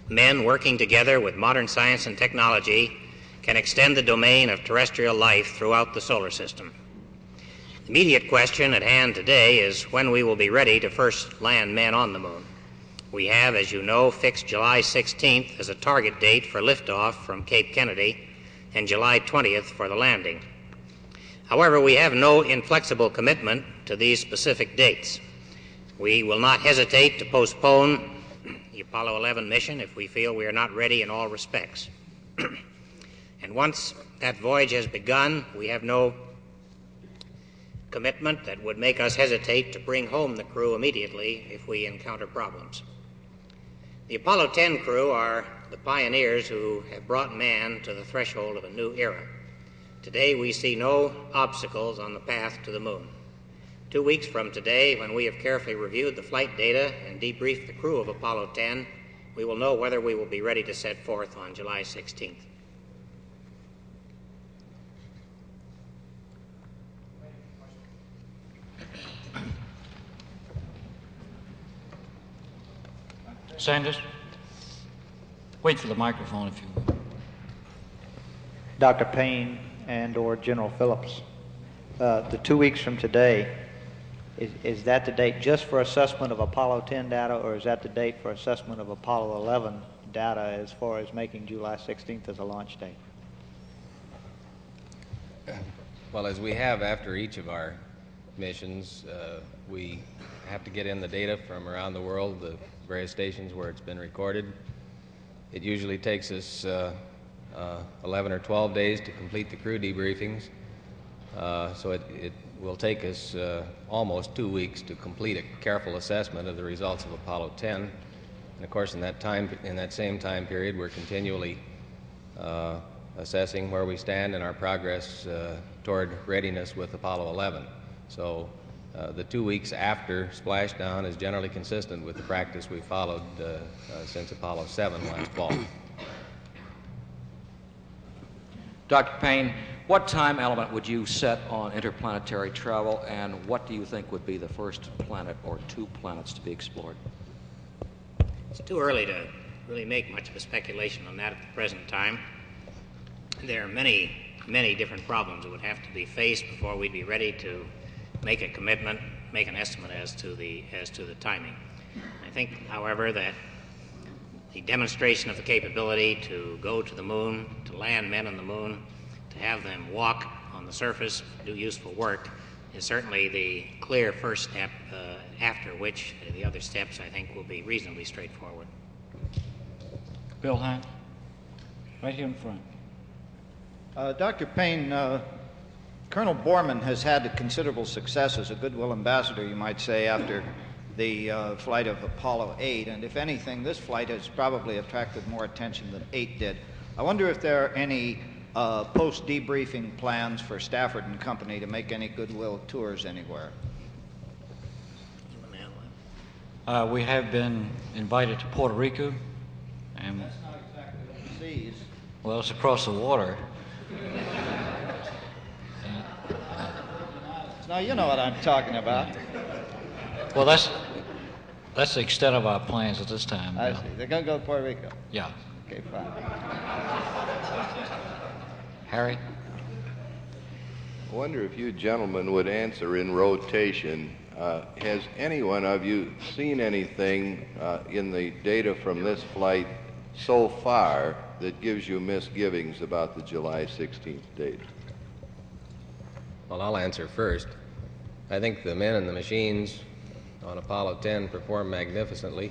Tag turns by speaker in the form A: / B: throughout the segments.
A: Men working together with modern science and technology can extend the domain of terrestrial life throughout the solar system. The immediate question at hand today is when we will be ready to first land men on the moon. We have, as you know, fixed July 16th as a target date for liftoff from Cape Kennedy and July 20th for the landing. However, we have no inflexible commitment to these specific dates. We will not hesitate to postpone the Apollo 11 mission if we feel we are not ready in all respects. And once that voyage has begun, we have no commitment that would make us hesitate to bring home the crew immediately if we encounter problems. The Apollo 10 crew are the pioneers who have brought man to the threshold of a new era. Today we see no obstacles on the path to the moon. 2 weeks from today, when we have carefully reviewed the flight data and debriefed the crew of Apollo 10, we will know whether we will be ready to set forth on July 16th.
B: Sanders, wait for the microphone if you will.
C: Dr. Payne and or General Phillips, the 2 weeks from today, is that the date just for assessment of Apollo 10 data, or is that the date for assessment of Apollo 11 data as far as making July 16th as a launch date?
D: Well, as we have after each of our missions, we have to get in the data from around the world, the various stations where it's been recorded. It usually takes us 11 or 12 days to complete the crew debriefings, so it will take us almost 2 weeks to complete a careful assessment of the results of Apollo 10. And of course, in that same time period, we're continually assessing where we stand in our progress toward readiness with Apollo 11. So the 2 weeks after splashdown is generally consistent with the practice we've followed since Apollo 7 last fall.
B: Dr. Payne, what time element would you set on interplanetary travel, and what do you think would be the first planet or two planets to be explored?
A: It's too early to really make much of a speculation on that at the present time. There are many, many different problems that would have to be faced before we'd be ready to make a commitment, make an estimate as to the timing. I think, however, that the demonstration of the capability to go to the moon, to land men on the moon, to have them walk on the surface, do useful work, is certainly the clear first step, after which the other steps, I think, will be reasonably straightforward.
B: Bill Hine, right here in front.
C: Dr. Payne, Colonel Borman has had considerable success as a goodwill ambassador, you might say, after the flight of Apollo 8, and if anything, this flight has probably attracted more attention than 8 did. I wonder if there are any post-debriefing plans for Stafford and company to make any goodwill tours anywhere.
B: We have been invited to Puerto Rico, and
C: that's not exactly overseas.
B: Well, it's across the water.
C: Now you know what I'm talking about.
B: Well, that's the extent of our plans at this time.
C: I see. They're going to go to Puerto Rico?
B: Yeah.
C: Okay, fine.
B: Harry?
E: I wonder if you gentlemen would answer in rotation. Has any one of you seen anything in the data from this flight so far that gives you misgivings about the July 16th date?
D: Well, I'll answer first. I think the men and the machines on Apollo 10 performed magnificently.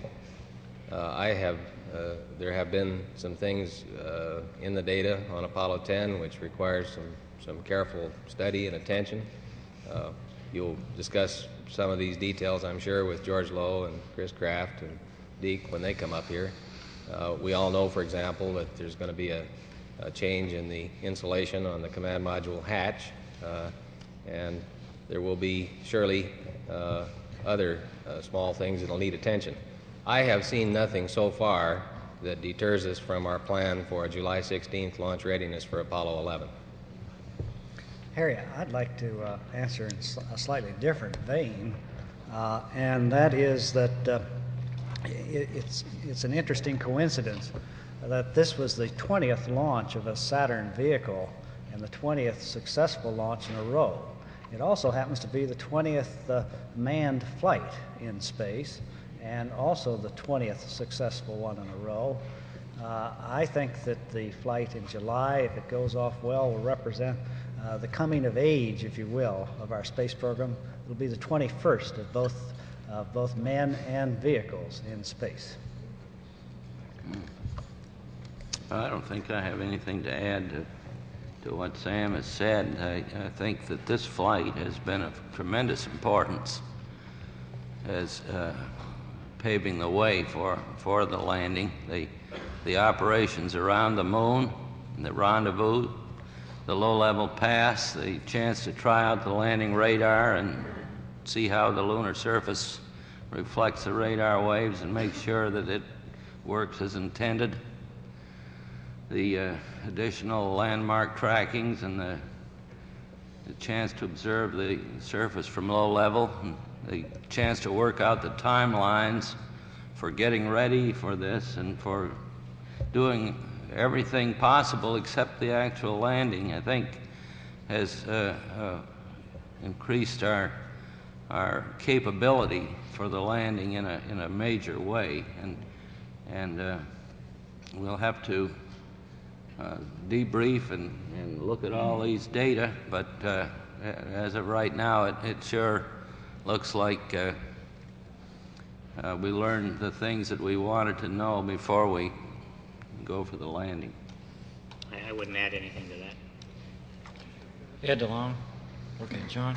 D: There have been some things in the data on Apollo 10 which requires some careful study and attention. You'll discuss some of these details, I'm sure, with George Lowe and Chris Kraft and Deke when they come up here. We all know, for example, that there's going to be a change in the insulation on the command module hatch, and there will be surely other small things that will need attention. I have seen nothing so far that deters us from our plan for a July 16th launch readiness for Apollo 11.
F: Harry, I'd like to answer in a slightly different vein, and that is that it's an interesting coincidence that this was the 20th launch of a Saturn vehicle and the 20th successful launch in a row. It also happens to be the 20th manned flight in space and also the 20th successful one in a row. I think that the flight in July, if it goes off well, will represent the coming of age, if you will, of our space program. It'll be the 21st of both men and vehicles in space.
G: I don't think I have anything to add to what Sam has said. I think that this flight has been of tremendous importance as paving the way for the landing. The operations around the moon, the rendezvous, the low-level pass, the chance to try out the landing radar and see how the lunar surface reflects the radar waves and make sure that it works as intended. The additional landmark trackings and the chance to observe the surface from low level, and the chance to work out the timelines for getting ready for this and for doing everything possible except the actual landing, I think has increased our capability for the landing in a major way, and we'll have to debrief and look at all these data, but as of right now, it sure looks like we learned the things that we wanted to know before we go for the landing.
A: I wouldn't add anything to that.
H: Ed DeLong. Okay, John.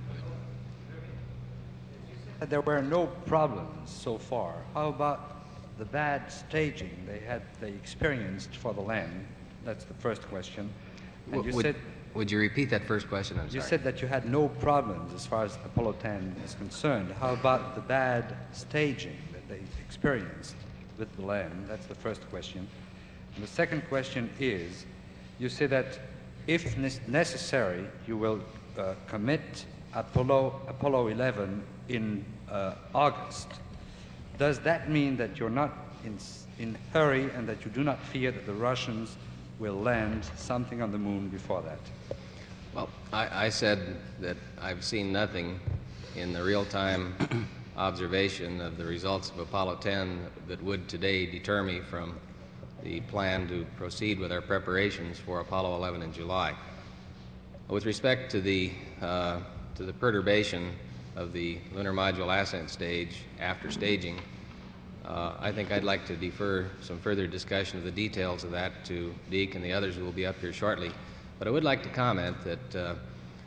I: There were no problems so far. How about the bad staging they experienced for the land? That's the first question. And
D: would you repeat that first question? I'm sorry.
I: You said that you had no problems as far as Apollo 10 is concerned. How about the bad staging that they experienced with the land? That's the first question. And the second question is, you say that if necessary, you will commit Apollo 11 in August. Does that mean that you're not in hurry and that you do not fear that the Russians will land something on the moon before that?
D: Well, I said that I've seen nothing in the real-time observation of the results of Apollo 10 that would today deter me from the plan to proceed with our preparations for Apollo 11 in July. With respect to the perturbation of the lunar module ascent stage after staging, I think I'd like to defer some further discussion of the details of that to Deke and the others who will be up here shortly. But I would like to comment that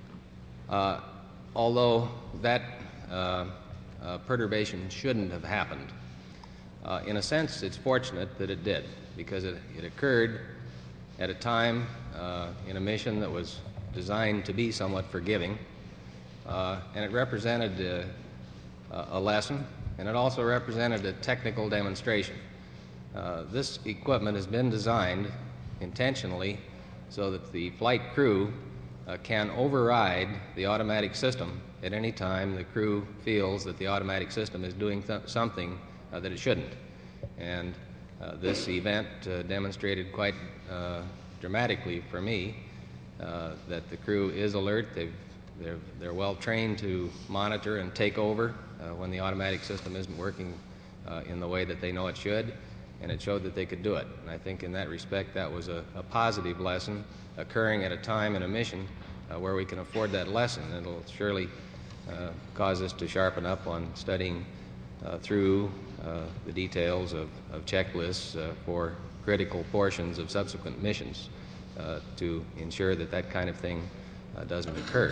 D: although that perturbation shouldn't have happened, in a sense it's fortunate that it did, because it occurred at a time in a mission that was designed to be somewhat forgiving, and it represented a lesson, and it also represented a technical demonstration. This equipment has been designed intentionally so that the flight crew can override the automatic system at any time the crew feels that the automatic system is doing something that it shouldn't. And this event demonstrated quite dramatically for me that the crew is alert. They're well trained to monitor and take over when the automatic system isn't working in the way that they know it should, and it showed that they could do it. And I think in that respect that was a positive lesson occurring at a time in a mission where we can afford that lesson. It'll surely cause us to sharpen up on studying through the details of checklists for critical portions of subsequent missions to ensure that that kind of thing doesn't occur.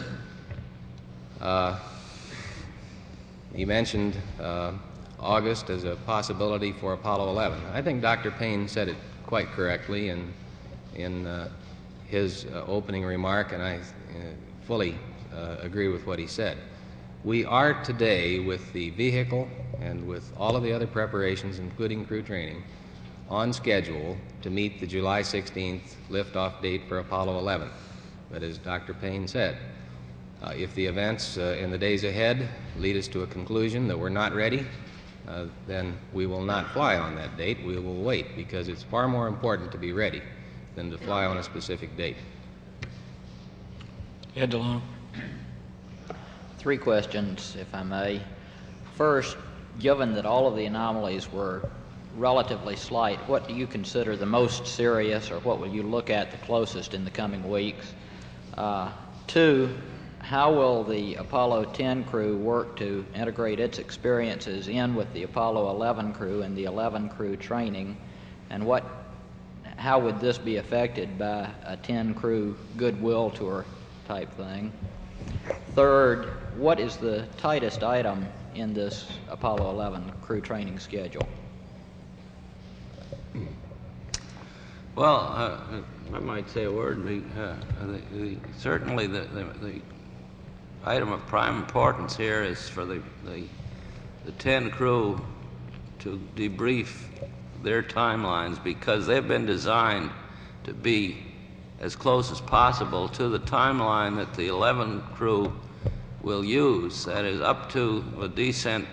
D: You mentioned August as a possibility for Apollo 11. I think Dr. Payne said it quite correctly in his opening remark, and I fully agree with what he said. We are today, with the vehicle and with all of the other preparations, including crew training, on schedule to meet the July 16th liftoff date for Apollo 11. But as Dr. Payne said, if the events in the days ahead lead us to a conclusion that we're not ready, then we will not fly on that date. We will wait, because it's far more important to be ready than to fly on a specific date.
H: Ed DeLong.
J: 3 questions, if I may. First, given that all of the anomalies were relatively slight, what do you consider the most serious, or what will you look at the closest in the coming weeks? 2, how will the Apollo 10 crew work to integrate its experiences in with the Apollo 11 crew and the 11 crew training, and how would this be affected by a 10 crew goodwill tour type thing? Third, what is the tightest item in this Apollo 11 crew training schedule?
G: Well, I might say a word. Certainly the item of prime importance here is for the 10 crew to debrief their timelines, because they've been designed to be as close as possible to the timeline that the 11 crew will use, that is up to a descent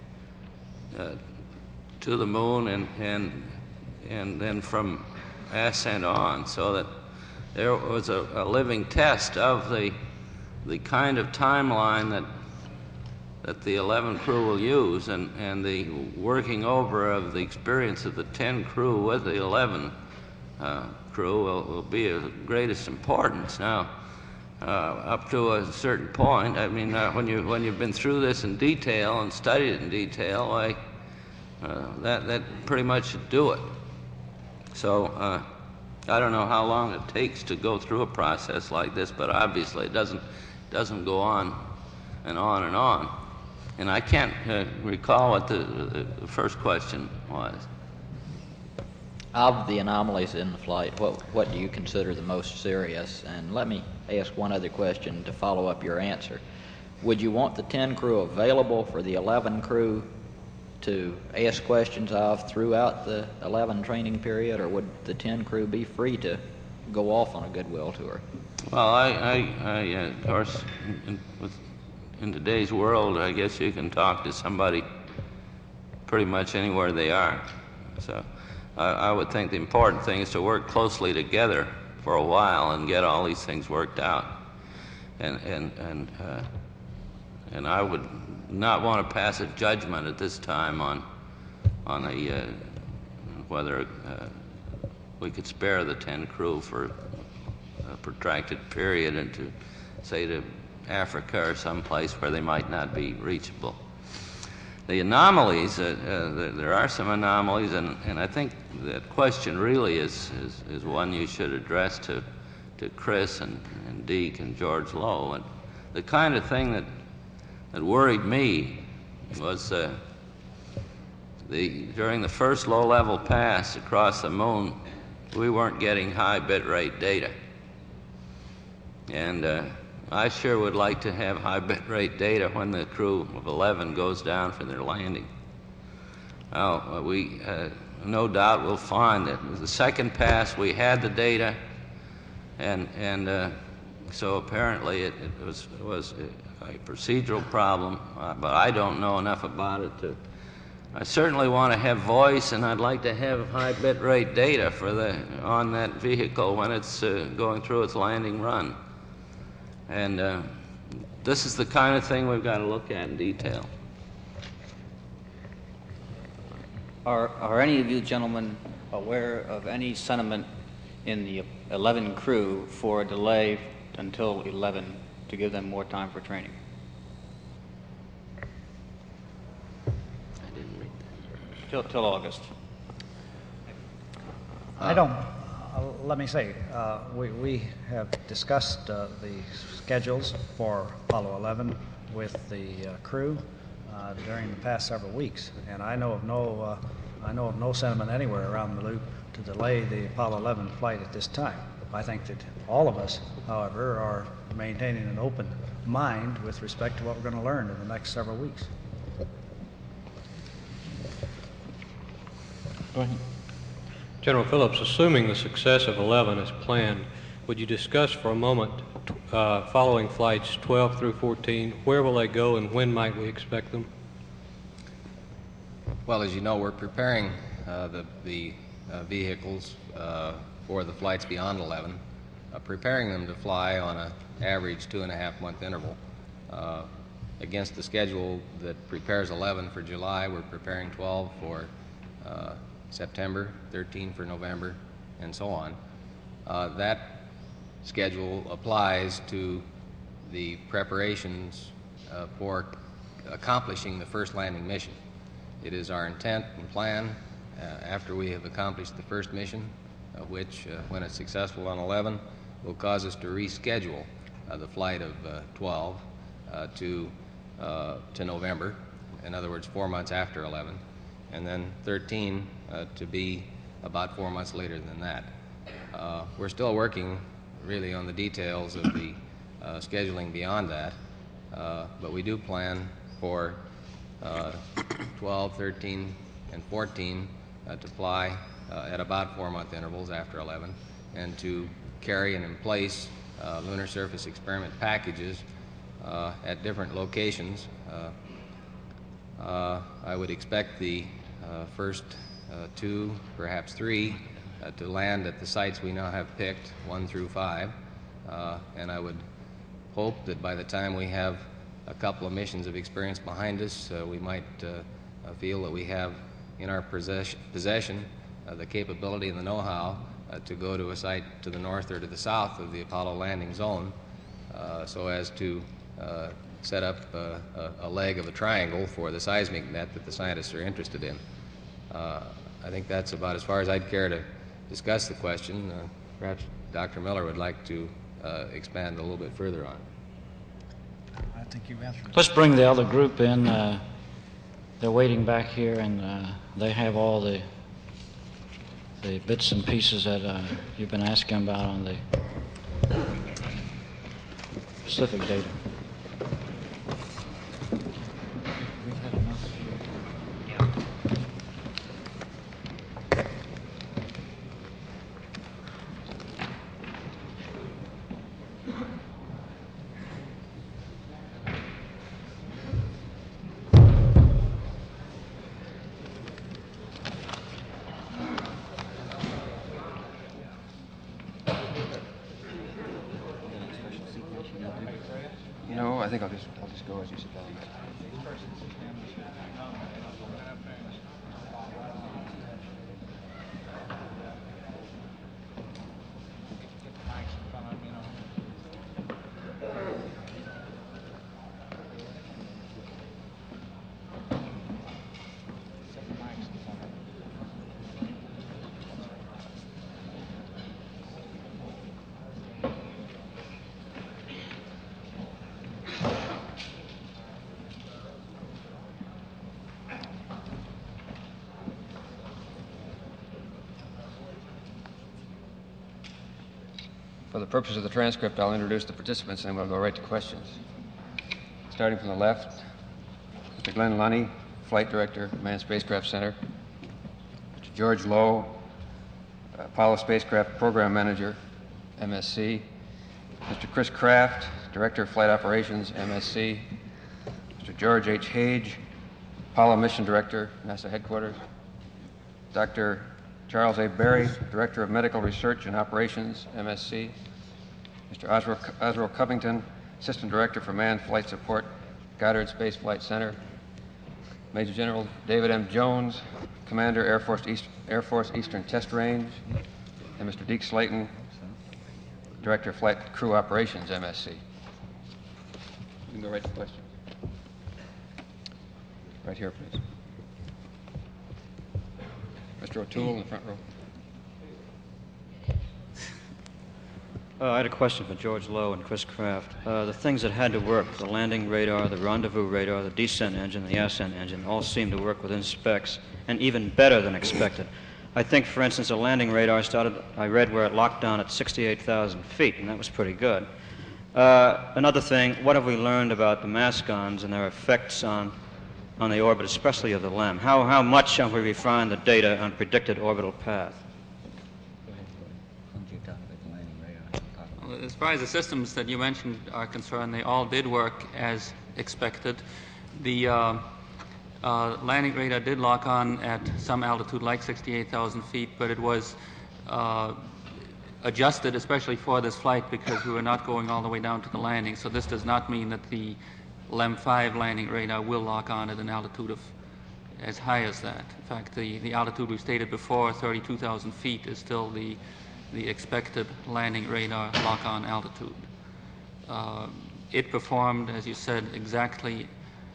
G: to the moon and then from ascent on, so that there was a living test of the kind of timeline that the 11 crew will use, and the working over of the experience of the 10 crew with the 11 crew will be of greatest importance. Now, up to a certain point, I mean, when you've been through this in detail and studied it in detail, that pretty much should do it. So I don't know how long it takes to go through a process like this, but obviously it doesn't go on and on and on. And I can't recall what the first question was.
J: Of the anomalies in the flight, what do you consider the most serious? And let me ask one other question to follow up your answer. Would you want the 10 crew available for the 11 crew to ask questions of throughout the 11 training period, or would the 10 crew be free to go off on a goodwill tour?
G: Well, I of course, in today's world, I guess you can talk to somebody pretty much anywhere they are. So I would think the important thing is to work closely together for a while and get all these things worked out. And I would not want to pass a judgment at this time on whether we could spare the 10 crew for a protracted period and to, say, to Africa or someplace where they might not be reachable. The anomalies, there are some anomalies, and I think that question really is one you should address to Chris and Deke and George Low. And the kind of thing that worried me was during the first low-level pass across the moon, we weren't getting high bit rate data. And I sure would like to have high bit rate data when the crew of 11 goes down for their landing. Now, we no doubt will find that the second pass we had the data, and so apparently it was a procedural problem, but I don't know enough about it to. I certainly want to have voice, and I'd like to have high bit rate data on that vehicle when it's going through its landing run. And this is the kind of thing we've got to look at in detail.
K: Are any of you gentlemen aware of any sentiment in the 11 crew for a delay until 11 to give them more time for training?
G: I didn't read that.
K: Till August.
F: I don't. Let me say, we have discussed the schedules for Apollo 11 with the crew during the past several weeks, and I know of no sentiment anywhere around the loop to delay the Apollo 11 flight at this time. I think that all of us, however, are maintaining an open mind with respect to what we're going to learn in the next several weeks.
L: Go ahead. General Phillips, assuming the success of 11 is planned, would you discuss for a moment following flights 12 through 14? Where will they go and when might we expect them?
D: Well, as you know, we're preparing the vehicles for the flights beyond 11, preparing them to fly on an average 2.5-month interval. Against the schedule that prepares 11 for July, we're preparing 12 for September, 13 for November, and so on. That schedule applies to the preparations for accomplishing the first landing mission. It is our intent and plan, after we have accomplished the first mission, which, when it's successful on 11, will cause us to reschedule the flight of 12 to November, in other words, 4 months after 11, and then 13 to be about 4 months later than that. We're still working really on the details of the scheduling beyond that, but we do plan for 12, 13, and 14 to fly at about 4-month intervals after 11, and to carry and in place lunar surface experiment packages at different locations. I would expect the first 2, perhaps 3, to land at the sites we now have picked, 1 through 5, and I would hope that by the time we have a couple of missions of experience behind us, we might feel that we have in our possession the capability and the know-how to go to a site to the north or to the south of the Apollo landing zone, so as to set up a leg of a triangle for the seismic net that the scientists are interested in. I think that's about as far as I'd care to discuss the question. Perhaps Dr. Miller would like to expand a little bit further on it.
F: I think you've answered it.
H: Let's bring the other group in. They're waiting back here, and they have all the bits and pieces that you've been asking about on the specific data.
M: No, I think I'll just go as you sit down. For the purpose of the transcript, I'll introduce the participants and we'll go right to questions. Starting from the left, Mr. Glenn Lunny, Flight Director, Manned Spacecraft Center. Mr. George Lowe, Apollo Spacecraft Program Manager, MSC. Mr. Chris Kraft, Director of Flight Operations, MSC. Mr. George H. Hage, Apollo Mission Director, NASA Headquarters. Dr. Charles A. Berry, Director of Medical Research and Operations, MSC. Mr. Oswald Covington, Assistant Director for Manned Flight Support, Goddard Space Flight Center. Major General David M. Jones, Commander, Air Force Eastern Test Range. And Mr. Deke Slayton, Director of Flight Crew Operations, MSC. You can go right to questions. Right here, please. Mr. O'Toole in the front row.
K: I had a question for George Lowe and Chris Kraft. The things that had to work, the landing radar, the rendezvous radar, the descent engine, the ascent engine, all seemed to work within specs and even better than expected. I think, for instance, a landing radar started, I read where it locked down at 68,000 feet, and that was pretty good. Another thing, what have we learned about the mascons and their effects on the orbit, especially of the LEM? How much have we refined the data on predicted orbital path?
N: As far as the systems that you mentioned are concerned, they all did work as expected. The Landing radar did lock on at some altitude, like 68,000 feet, but it was adjusted especially for this flight because we were not going all the way down to the landing. So this does not mean that the LEM-5 landing radar will lock on at an altitude of as high as that. In fact, the altitude we stated before, 32,000 feet, is still the expected landing radar lock-on altitude. It performed, as you said, exactly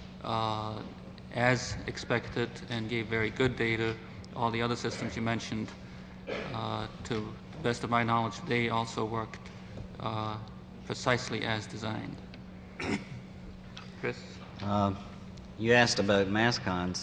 N: as expected and gave very good data. All the other systems you mentioned, to the best of my knowledge, they also worked precisely as designed. Chris?
O: You asked about MASCONs.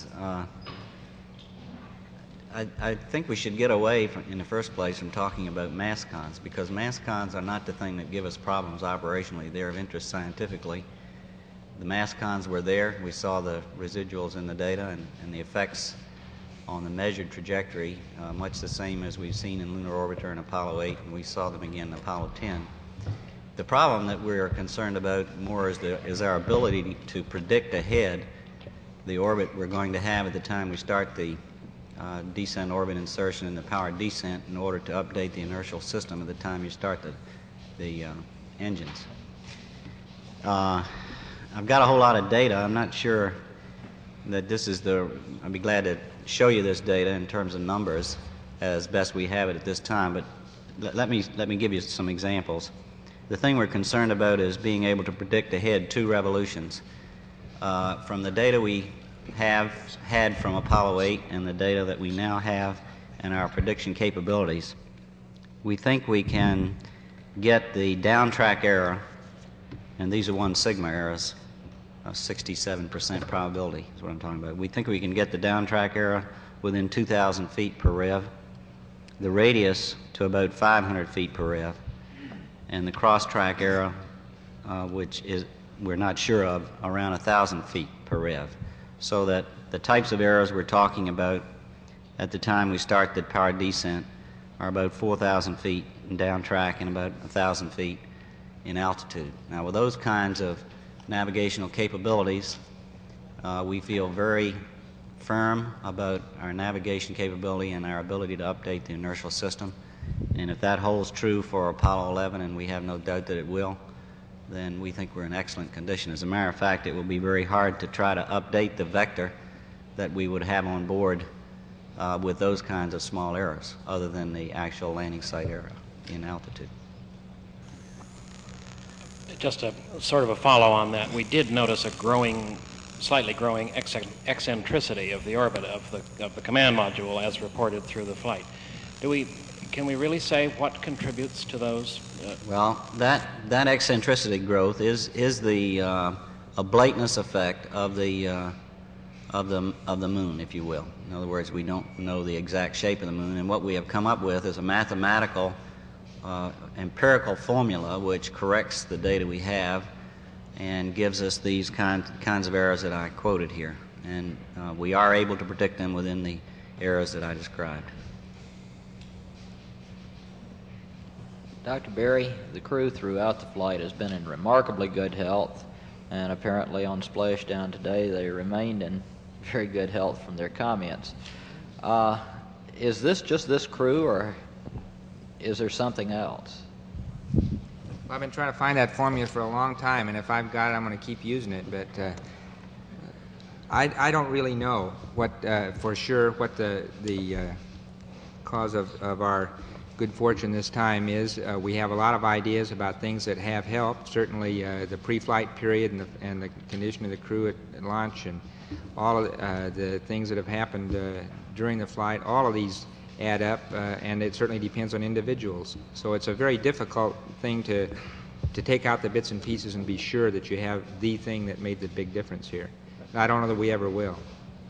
O: I think we should get away from, in the first place, from talking about MASCONs, because MASCONs are not the thing that give us problems operationally. They're of interest scientifically. The MASCONs were there. We saw the residuals in the data and the effects on the measured trajectory, much the same as we've seen in Lunar Orbiter and Apollo 8, and we saw them again in Apollo 10. The problem that we're concerned about more is our ability to predict ahead the orbit we're going to have at the time we start the descent orbit insertion and the powered descent in order to update the inertial system at the time you start the engines. I've got a whole lot of data. I'm not sure that this is I'd be glad to show you this data in terms of numbers as best we have it at this time, but let me give you some examples. The thing we're concerned about is being able to predict ahead 2 revolutions. From the data we have had from Apollo 8 and the data that we now have and our prediction capabilities, we think we can get the downtrack error, and these are 1 sigma errors, 67% probability is what I'm talking about. We think we can get the downtrack error within 2,000 feet per rev, the radius to about 500 feet per rev, and the cross-track error, which is we're not sure of, around 1,000 feet per rev. So that the types of errors we're talking about at the time we start the powered descent are about 4,000 feet in downtrack and about 1,000 feet in altitude. Now, with those kinds of navigational capabilities, we feel very firm about our navigation capability and our ability to update the inertial system. And if that holds true for Apollo 11, and we have no doubt that it will, then we think we're in excellent condition. As a matter of fact, it will be very hard to try to update the vector that we would have on board with those kinds of small errors, other than the actual landing site error in altitude.
P: Just a sort of a follow on that, we did notice a slightly growing eccentricity of the orbit of the command module as reported through the flight. Can we really say what contributes to those?
O: Well, that eccentricity growth is the oblateness effect of the moon, if you will. In other words, we don't know the exact shape of the moon, and what we have come up with is a mathematical empirical formula which corrects the data we have and gives us these kinds of errors that I quoted here. And we are able to predict them within the errors that I described.
J: Dr. Berry, the crew throughout the flight has been in remarkably good health, and apparently on splashdown today they remained in very good health from their comments. Is this just this crew, or is there something else?
Q: Well, I've been trying to find that formula for a long time, and if I've got it, I'm going to keep using it. But I don't really know what for sure what the cause of our good fortune this time is. We have a lot of ideas about things that have helped. Certainly, the pre-flight period and the condition of the crew at launch, and all of the things that have happened during the flight. All of these add up, and it certainly depends on individuals. So it's a very difficult thing to take out the bits and pieces and be sure that you have the thing that made the big difference here. I don't know that we ever will.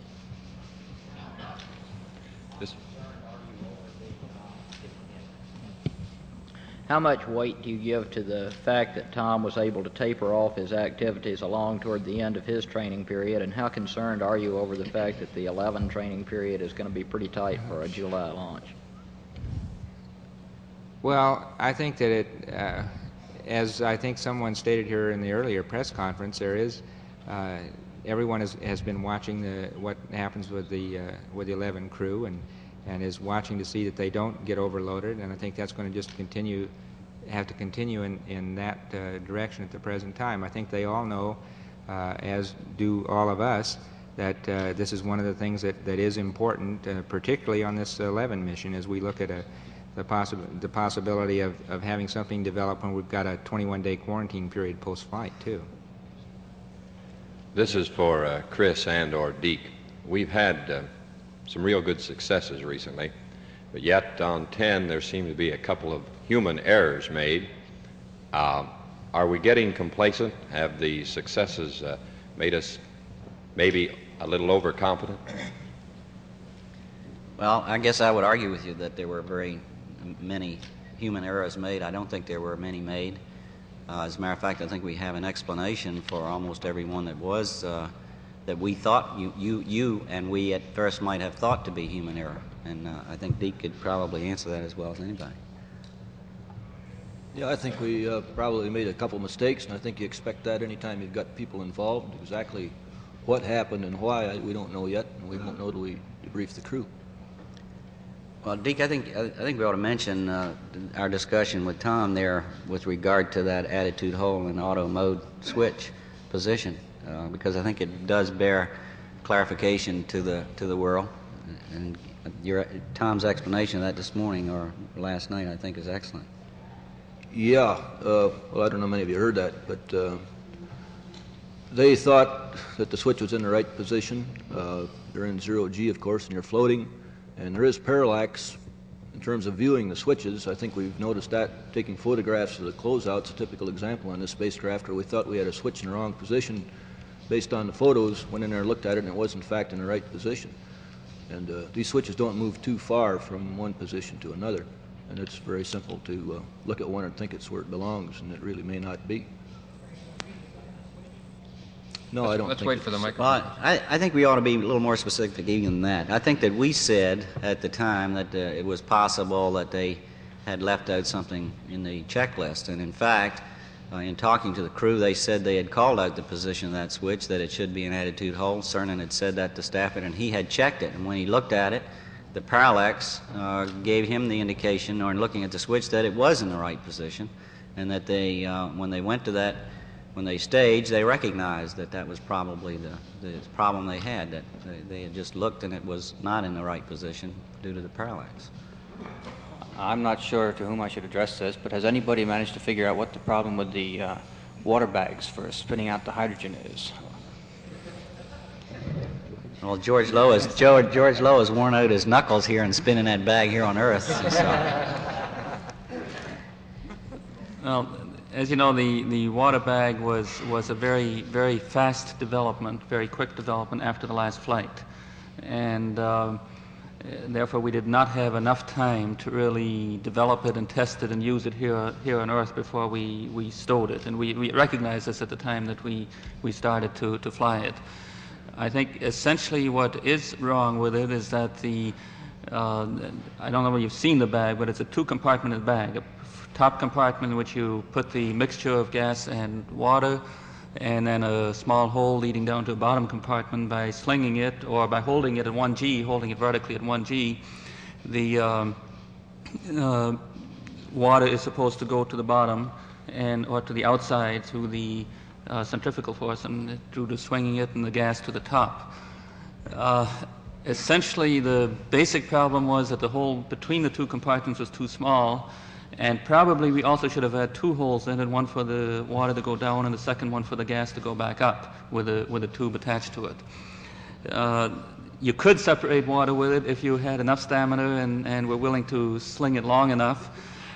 J: How much weight do you give to the fact that Tom was able to taper off his activities along toward the end of his training period, and how concerned are you over the fact that the 11 training period is going to be pretty tight for a July launch?
Q: Well, I think that as I think someone stated here in the earlier press conference, there is everyone has been watching what happens with the 11 crew and is watching to see that they don't get overloaded, and I think that's going to just have to continue in that direction at the present time. I think they all know, as do all of us, that this is one of the things that is important, particularly on this 11 mission, as we look at the possibility of having something develop when we've got a 21-day quarantine period post-flight, too.
R: This is for Chris and or Deke. We've had some real good successes recently, but yet on 10 there seem to be a couple of human errors made. Are we getting complacent? Have the successes made us maybe a little overconfident?
O: Well, I guess I would argue with you that there were very many human errors made. I don't think there were many made. As a matter of fact, I think we have an explanation for almost every one that was that we thought you and we at first might have thought to be human error. And I think Deke could probably answer that as well as anybody.
S: Yeah, I think we probably made a couple mistakes, and I think you expect that anytime you've got people involved. Exactly what happened and why, we don't know yet, and we won't know till we debrief the crew.
O: Well, Deke, I think we ought to mention our discussion with Tom there with regard to that attitude hold and auto mode switch position, because I think it does bear clarification to the world. And Tom's explanation of that this morning or last night, I think, is excellent.
S: Yeah, well, I don't know how many of you heard that, but they thought that the switch was in the right position. They're in 0G, of course, and you're floating. And there is parallax in terms of viewing the switches. I think we've noticed that taking photographs of the closeout's a typical example on this spacecraft where we thought we had a switch in the wrong position based on the photos, went in there and looked at it, and it was in fact in the right position. And these switches don't move too far from one position to another. And it's very simple to look at one and think it's where it belongs, and it really may not be. No, I don't think.
M: Let's wait for the microphone.
O: Well, I think we ought to be a little more specific even than that. I think that we said at the time that it was possible that they had left out something in the checklist. And in fact, in talking to the crew, they said they had called out the position of that switch, that it should be an attitude hold. Cernan had said that to Stafford, and he had checked it. And when he looked at it, the parallax gave him the indication, or in looking at the switch, that it was in the right position, and that they, when they went to that, when they staged, they recognized that that was probably the problem they had, that they had just looked and it was not in the right position due to the parallax.
T: I'm not sure to whom I should address this, but has anybody managed to figure out what the problem with the water bags for spinning out the hydrogen is?
O: Well, George Lowe has worn out his knuckles here and spinning that bag here on Earth. So.
N: Well, as you know, the water bag was a very, very fast development, very quick development after the last flight. And therefore we did not have enough time to really develop it and test it and use it here on Earth before we stowed it. And we recognized this at the time that we started to fly it. I think essentially what is wrong with it is that I don't know whether you've seen the bag, but it's a two-compartmented bag. A top compartment in which you put the mixture of gas and water, and then a small hole leading down to a bottom compartment. By slinging it or by holding it at 1G, holding it vertically at 1G, the water is supposed to go to the bottom or to the outside through the centrifugal force, and due to swinging it, and the gas to the top. Essentially, the basic problem was that the hole between the two compartments was too small, and probably we also should have had two holes in it, one for the water to go down and the second one for the gas to go back up with a tube attached to it. You could separate water with it if you had enough stamina and were willing to sling it long enough,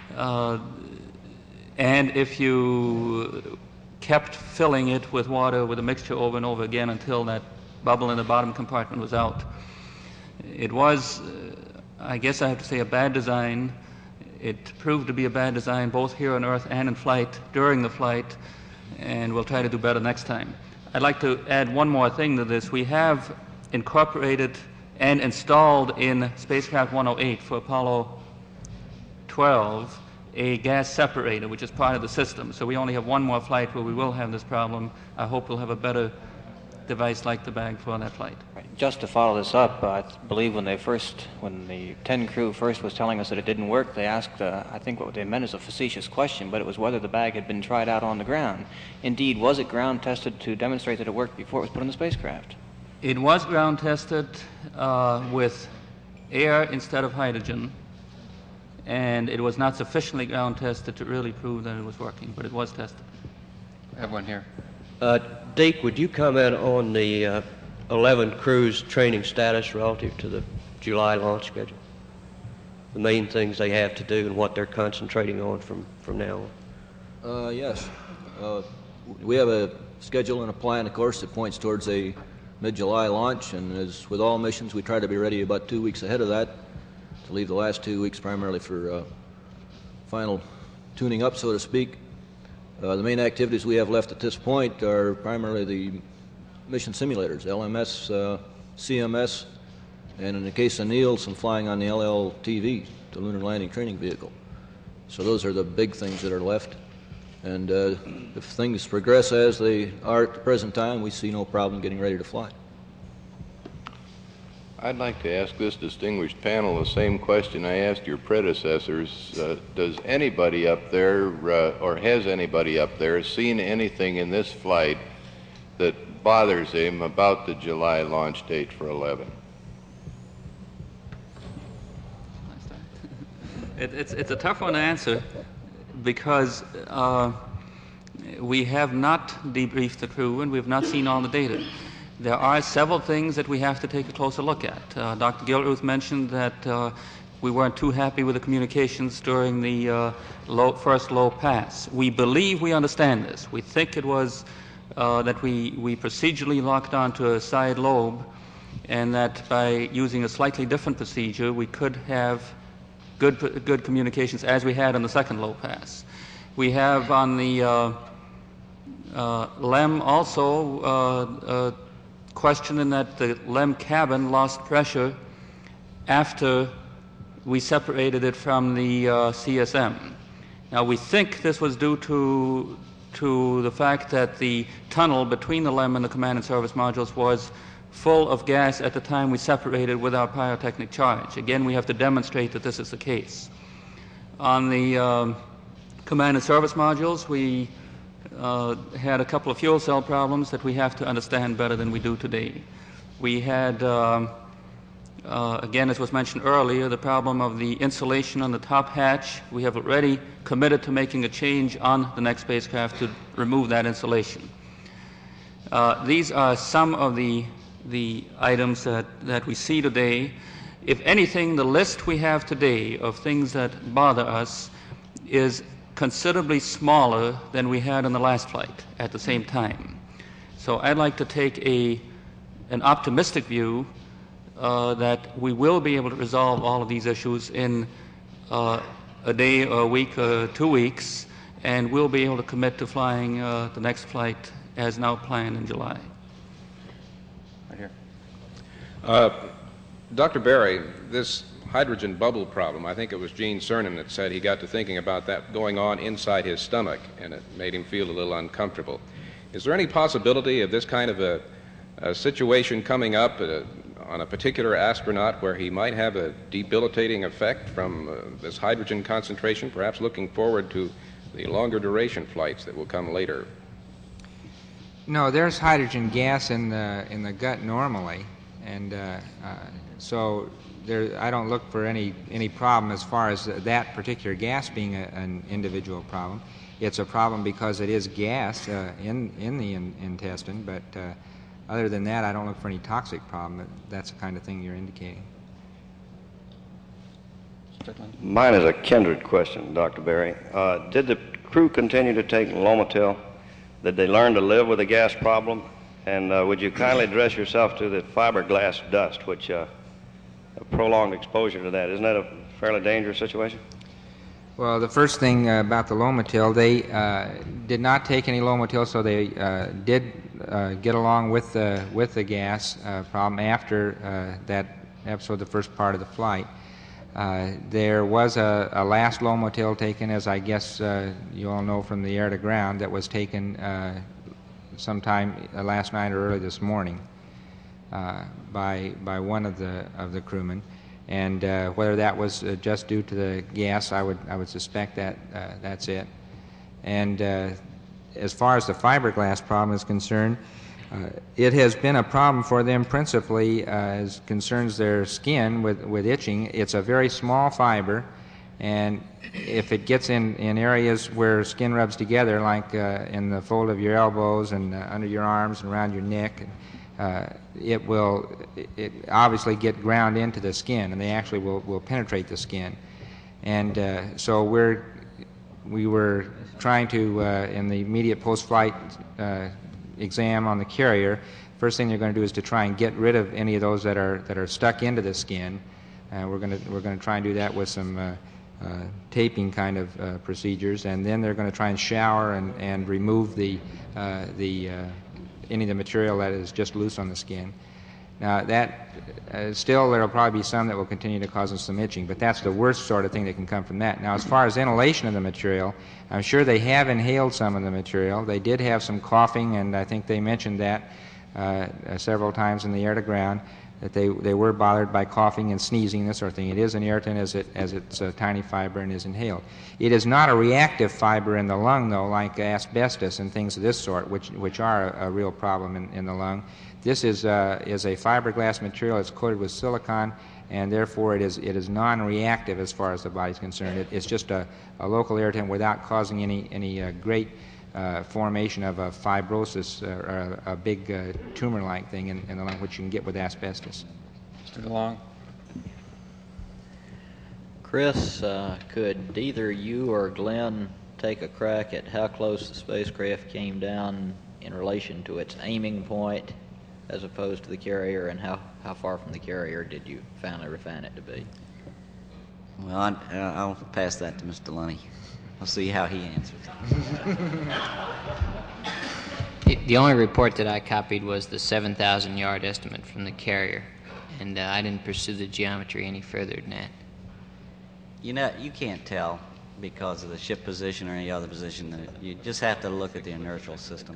N: and if you kept filling it with water with a mixture over and over again until that bubble in the bottom compartment was out. It was, I guess I have to say, a bad design. It proved to be a bad design both here on Earth and in flight, during the flight, and we'll try to do better next time. I'd like to add one more thing to this. We have incorporated and installed in Spacecraft 108 for Apollo 12 a gas separator, which is part of the system. So we only have one more flight where we will have this problem. I hope we'll have a better device like the bag for that flight.
T: Just to follow this up, I believe when the 10 crew first was telling us that it didn't work, they asked, I think what they meant is a facetious question, but it was whether the bag had been tried out on the ground. Indeed, was it ground tested to demonstrate that it worked before it was put in the spacecraft?
N: It was ground tested with air instead of hydrogen, and it was not sufficiently ground tested to really prove that it was working, but it was tested.
M: I have one here.
U: Deke, would you comment on the 11 crews training status relative to the July launch schedule? The main things they have to do and what they're concentrating on from now on?
S: Yes. We have a schedule and a plan, of course, that points towards a mid-July launch, and as with all missions, we try to be ready about 2 weeks ahead of that, to leave the last 2 weeks primarily for final tuning up, so to speak. The main activities we have left at this point are primarily the mission simulators, LMS, CMS, and in the case of Neil, some flying on the LLTV, the Lunar Landing Training Vehicle. So those are the big things that are left. And if things progress as they are at the present time, we see no problem getting ready to fly.
E: I'd like to ask this distinguished panel the same question I asked your predecessors. Does anybody up there, or has anybody up there, seen anything in this flight that bothers him about the July launch date for 11?
N: It's a tough one to answer because we have not debriefed the crew and we have not seen all the data. There are several things that we have to take a closer look at. Dr. Gilruth mentioned that we weren't too happy with the communications during the first low pass. We believe we understand this. We think it was that we procedurally locked onto a side lobe, and that by using a slightly different procedure, we could have good communications as we had on the second low pass. We have on the LEM also question in that the LEM cabin lost pressure after we separated it from the CSM. Now we think this was due to the fact that the tunnel between the LEM and the command and service modules was full of gas at the time we separated without pyrotechnic charge. Again, we have to demonstrate that this is the case. On the command and service modules, we had a couple of fuel cell problems that we have to understand better than we do today. We had, again, as was mentioned earlier, the problem of the insulation on the top hatch. We have already committed to making a change on the next spacecraft to remove that insulation. These are some of the items that we see today. If anything, the list we have today of things that bother us is considerably smaller than we had on the last flight at the same time. So I'd like to take an optimistic view that we will be able to resolve all of these issues in a day or a week or 2 weeks, and we'll be able to commit to flying the next flight as now planned in July.
M: Right here.
V: Dr. Berry, this hydrogen bubble problem, I think it was Gene Cernan that said he got to thinking about that going on inside his stomach, and it made him feel a little uncomfortable. Is there any possibility of this kind of a situation coming up on a particular astronaut where he might have a debilitating effect from this hydrogen concentration, perhaps looking forward to the longer duration flights that will come later?
Q: No, there's hydrogen gas in the gut normally, and so I don't look for any problem as far as that particular gas being an individual problem. It's a problem because it is gas in the intestine, but other than that, I don't look for any toxic problem. That's the kind of thing you're indicating.
W: Mine is a kindred question, Dr. Berry. Did the crew continue to take Lomotil? Did they learn to live with a gas problem? And would you kindly address yourself to the fiberglass dust, which a prolonged exposure to that, isn't that a fairly dangerous situation?
Q: Well, the first thing about the Lomotil, they did not take any Lomotil, so they did get along with the gas problem after that episode, the first part of the flight. There was a last Lomotil taken, as I guess you all know from the air to ground, that was taken sometime last night or early this morning by one of the crewmen. And whether that was just due to the gas, I would suspect that that's it. And as far as the fiberglass problem is concerned, it has been a problem for them principally as concerns their skin with itching. It's a very small fiber, and if it gets in areas where skin rubs together, like in the fold of your elbows and under your arms and around your neck, it will obviously get ground into the skin, and they actually will penetrate the skin. And so we were trying to, in the immediate post-flight exam on the carrier, first thing they're going to do is to try and get rid of any of those that are stuck into the skin. We're going to try and do that with some taping kind of procedures, and then they're going to try and shower and remove any of the material that is just loose on the skin. Now that still there will probably be some that will continue to cause them some itching, but that's the worst sort of thing that can come from that. Now as far as inhalation of the material, I'm sure they have inhaled some of the material. They did have some coughing, and I think they mentioned that several times in the air to ground, that they were bothered by coughing and sneezing, this sort of thing. It is an irritant as it's a tiny fiber and is inhaled. It is not a reactive fiber in the lung, though, like asbestos and things of this sort, which are a real problem in the lung. This is a fiberglass material. It's coated with silicon, and therefore it is non-reactive as far as the body is concerned. It's just a local irritant without causing any great formation of a fibrosis or a big tumor-like thing in the lung, which you can get with asbestos.
M: Mr. DeLong?
J: Chris, could either you or Glenn take a crack at how close the spacecraft came down in relation to its aiming point as opposed to the carrier, and how far from the carrier did you finally refine it to be?
O: Well, I'll pass that to Mr. Lunny. We'll see how he answers.
A: The only report that I copied was the 7,000-yard estimate from the carrier, and I didn't pursue the geometry any further than that.
O: You know, you can't tell because of the ship position or any other position. You just have to look at the inertial system.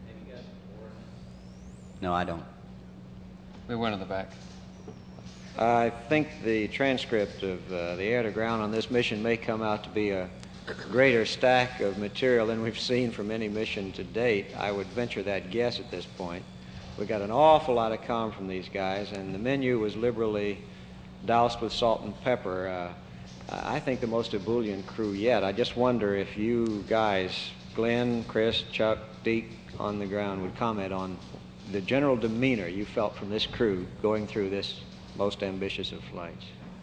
O: No, I don't.
M: We went in the back.
B: I think the transcript of the air-to-ground on this mission may come out to be a greater stack of material than we've seen from any mission to date. I would venture that guess at this point. We got an awful lot of comm from these guys, and the menu was liberally doused with salt and pepper. I think the most ebullient crew yet. I just wonder if you guys, Glenn, Chris, Chuck, Deke, on the ground, would comment on the general demeanor you felt from this crew going through this most ambitious of flights.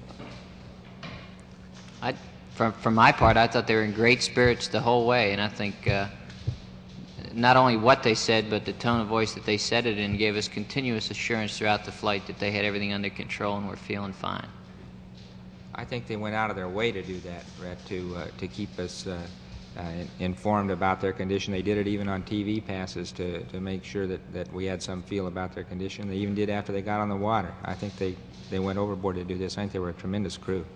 A: From my part, I thought they were in great spirits the whole way, and I think not only what they said, but the tone of voice that they said it in gave us continuous assurance throughout the flight that they had everything under control and were feeling fine.
Q: I think they went out of their way to do that, Brett, to keep us informed about their condition. They did it even on TV passes to make sure that we had some feel about their condition. They even did after they got on the water. I think they went overboard to do this. I think they were a tremendous crew.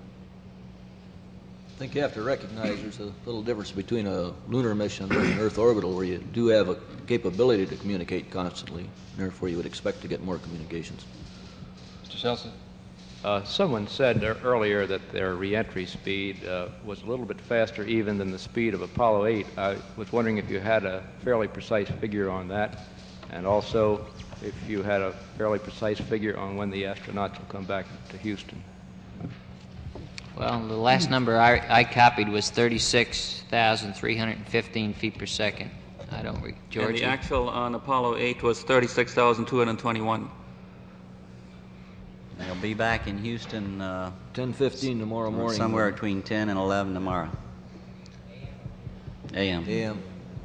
S: I think you have to recognize there's a little difference between a lunar mission and an Earth orbital, where you do have a capability to communicate constantly, and therefore you would expect to get more communications.
M: Mr. Shelson?
C: Someone said earlier that their reentry speed was a little bit faster even than the speed of Apollo 8. I was wondering if you had a fairly precise figure on that, and also if you had a fairly precise figure on when the astronauts will come back to Houston.
A: Well, the last number I copied was 36,315 feet per second. I don't read. George?
N: And the actual on Apollo 8 was 36,221.
O: They'll be back in Houston
S: 10:15 tomorrow morning.
O: Somewhere between 10 and 11 tomorrow. A.M.
S: A.M.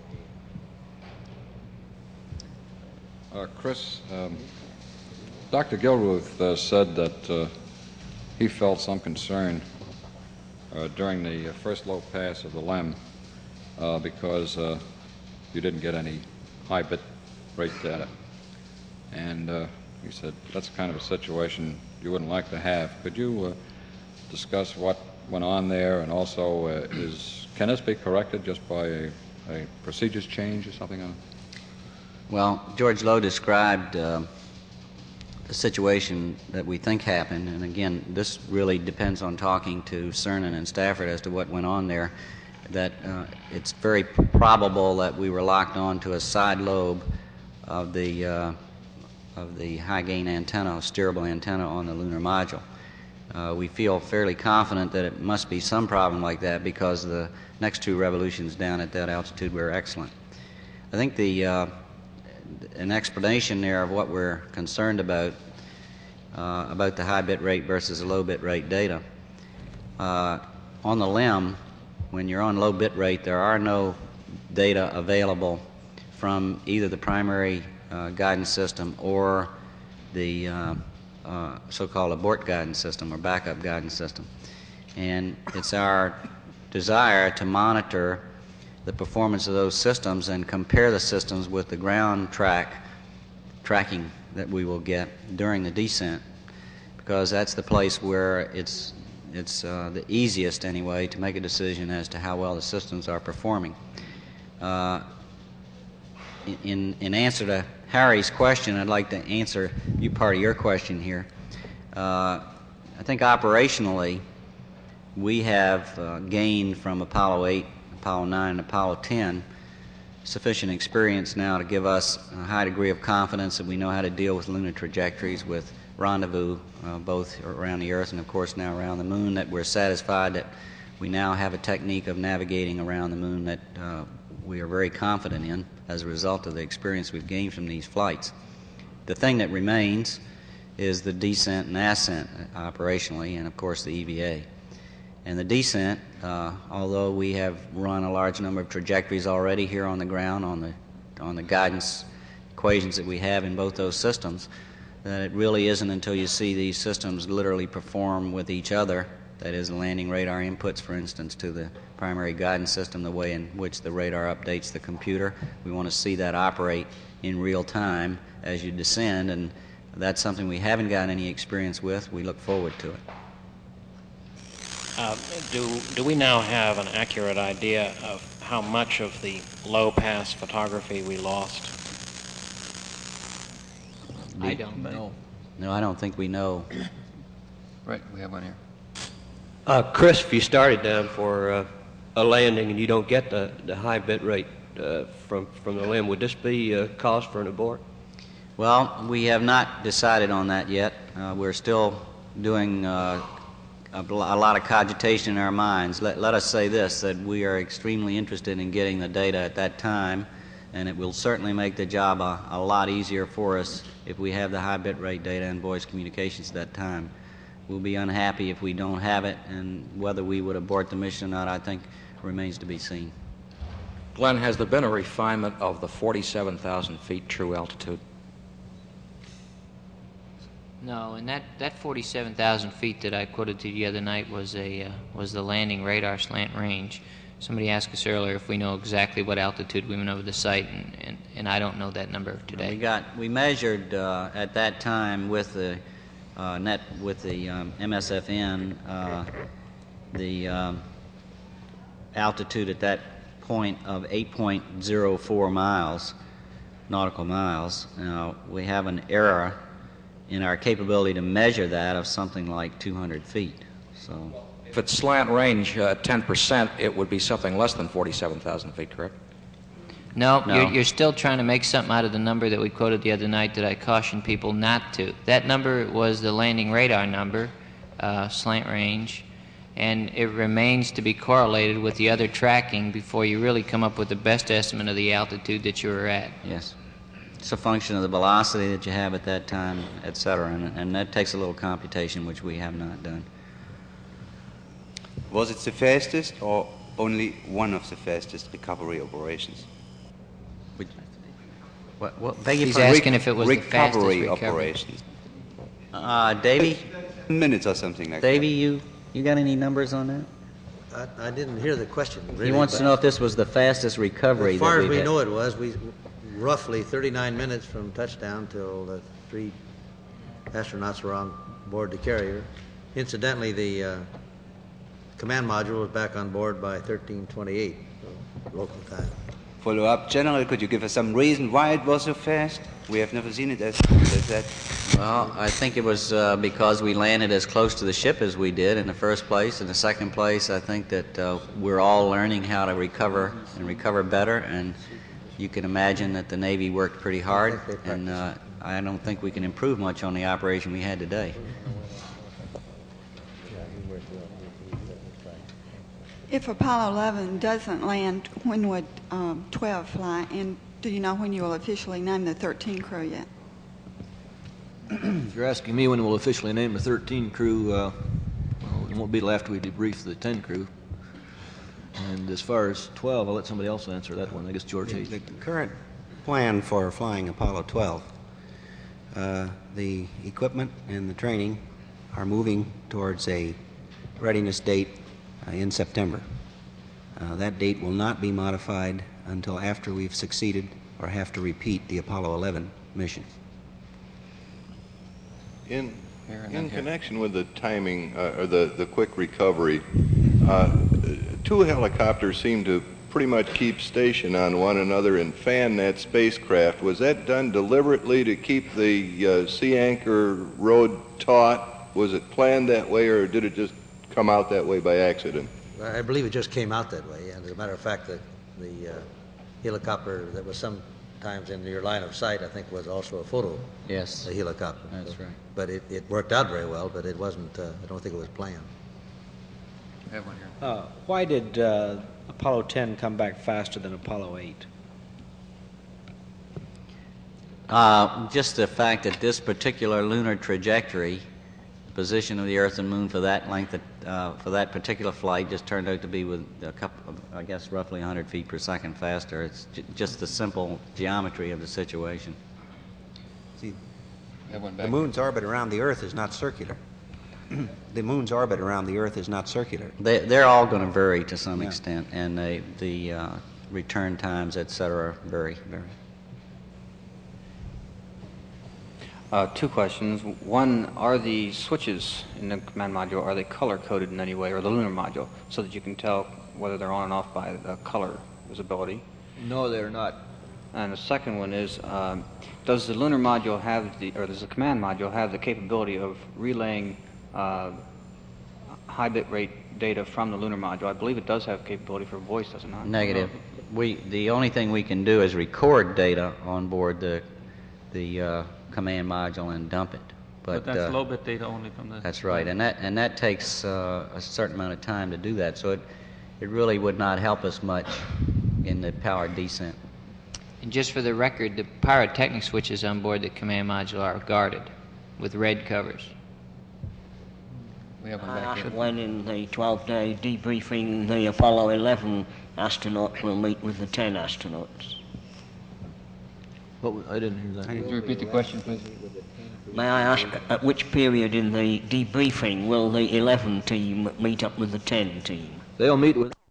X: Chris, Dr. Gilruth said that he felt some concern during the first low pass of the LEM because you didn't get any high bit rate data. And he said that's kind of a situation you wouldn't like to have. Could you discuss what went on there, and also can this be corrected just by a procedures change or something on it?
O: Well, George Lowe described the situation that we think happened, and again, this really depends on talking to Cernan and Stafford as to what went on there, that it's very probable that we were locked on to a side lobe of the high-gain antenna, steerable antenna on the lunar module. We feel fairly confident that it must be some problem like that because the next two revolutions down at that altitude were excellent. I think an explanation there of what we're concerned about the high bit rate versus the low bit rate data. On the LEM, when you're on low bit rate, there are no data available from either the primary guidance system or the so-called abort guidance system or backup guidance system. And it's our desire to monitor the performance of those systems and compare the systems with the ground tracking that we will get during the descent, because that's the place where it's the easiest anyway to make a decision as to how well the systems are performing. In answer to Harry's question, I'd like to answer part of your question here. I think operationally we have gained from Apollo 8, Apollo 9, and Apollo 10 sufficient experience now to give us a high degree of confidence that we know how to deal with lunar trajectories, with rendezvous both around the Earth and of course now around the Moon, that we're satisfied that we now have a technique of navigating around the Moon that we are very confident in as a result of the experience we've gained from these flights. The thing that remains is the descent and ascent operationally, and of course the EVA. And the descent, although we have run a large number of trajectories already here on the ground on the guidance equations that we have in both those systems, that it really isn't until you see these systems literally perform with each other, that is the landing radar inputs, for instance, to the primary guidance system, the way in which the radar updates the computer. We want to see that operate in real time as you descend, and that's something we haven't got any experience with. We look forward to it.
P: Do we now have an accurate idea of how much of the low-pass photography we lost?
A: I don't know.
O: No, I don't think we know.
M: Right, we have one here.
U: Chris, if you started down for a landing and you don't get the high bit rate from the LEM, would this be a cause for an abort?
O: Well, we have not decided on that yet. We're still doing a lot of cogitation in our minds. Let us say this, that we are extremely interested in getting the data at that time, and it will certainly make the job a lot easier for us if we have the high bit rate data and voice communications at that time. We'll be unhappy if we don't have it, and whether we would abort the mission or not, I think, remains to be seen.
D: Glenn, has there been a refinement of the 47,000 feet true altitude?
A: No, and that 47,000 feet that I quoted to you the other night was the landing radar slant range. Somebody asked us earlier if we know exactly what altitude we went over the site, and I don't know that number today.
O: We measured at that time with the MSFN the altitude at that point of 8.04 miles, nautical miles. Now we have an error in our capability to measure that of something like 200 feet. So,
D: if it's slant range 10%, it would be something less than 47,000 feet, correct?
A: No. You're still trying to make something out of the number that we quoted the other night that I cautioned people not to. That number was the landing radar number, slant range, and it remains to be correlated with the other tracking before you really come up with the best estimate of the altitude that you were at.
O: Yes. It's a function of the velocity that you have at that time, et cetera, and that takes a little computation, which we have not done.
G: Was it the fastest or only one of the fastest recovery operations?
A: He's asking if it was
G: recovery
A: the fastest
G: operations.
O: Davey?
G: Minutes or something like
O: Davey,
G: that.
O: you got any numbers on that?
I: I didn't hear the question. Really,
O: he wants to know if this was the fastest recovery.
I: As far as we know it was, roughly 39 minutes from touchdown till the three astronauts were on board the carrier. Incidentally, the command module was back on board by 13:28 local time.
G: follow up. General, could you give us some reason why it was so fast? We have never seen it as that.
O: Well, I think it was because we landed as close to the ship as we did in the first place. In the second place, I think that we're all learning how to recover and recover better. And you can imagine that the Navy worked pretty hard, and I don't think we can improve much on the operation we had today.
F: If Apollo 11 doesn't land, when would 12 fly? And do you know when you will officially name the 13 crew yet?
S: If you're asking me when we'll officially name the 13 crew, well, it won't be till after we debrief the 10 crew. And as far as 12, I'll let somebody else answer that one. I guess George Hayes.
H: The current plan for flying Apollo 12, the equipment and the training are moving towards a readiness date in September. That date will not be modified until after we've succeeded or have to repeat the Apollo 11 mission.
E: In connection with the timing or the quick recovery, two helicopters seem to pretty much keep station on one another and fan that spacecraft. Was that done deliberately to keep the sea anchor rode taut? Was it planned that way, or did it just come out that way by accident?
I: I believe it just came out that way. And as a matter of fact, the helicopter that was sometimes in your line of sight, I think, was also a photo.
O: Yes.
I: A helicopter.
O: That's right.
I: But it worked out very well, but it wasn't, I don't think it was planned.
M: We have one here.
K: Why did Apollo 10 come back faster than Apollo 8?
O: Just the fact that this particular lunar trajectory, position of the Earth and Moon for that length, for that particular flight, just turned out to be with a couple of, I guess, roughly 100 feet per second faster. It's just the simple geometry of the situation.
H: See, the Moon's orbit around the Earth is not circular. The Moon's orbit around the Earth is not circular.
O: They're all going to vary to some extent, and the return times, et cetera, vary.
T: Two questions. One, are the switches in the command module, are they color-coded in any way, or the lunar module, so that you can tell whether they're on and off by the color visibility?
S: No, they're not.
T: And the second one is, does the lunar module have or does the command module have the capability of relaying high bit rate data from the lunar module? I believe it does have capability for voice, does it not?
O: Negative. The only thing we can do is record data on board the command module and dump it.
N: But that's low bit data only from the...
O: That's right, and that takes a certain amount of time to do that, so it really would not help us much in the powered descent.
A: And just for the record, the pyrotechnic switches on board the command module are guarded with red covers.
M: We have one
L: I
M: back here.
L: asked when in the 12-day debriefing the Apollo 11 astronauts will meet with the 10 astronauts.
S: I didn't hear that.
M: Could you repeat the question, please?
L: May I ask, at which period in the debriefing will the 11 team meet up with the 10 team?
S: They'll meet with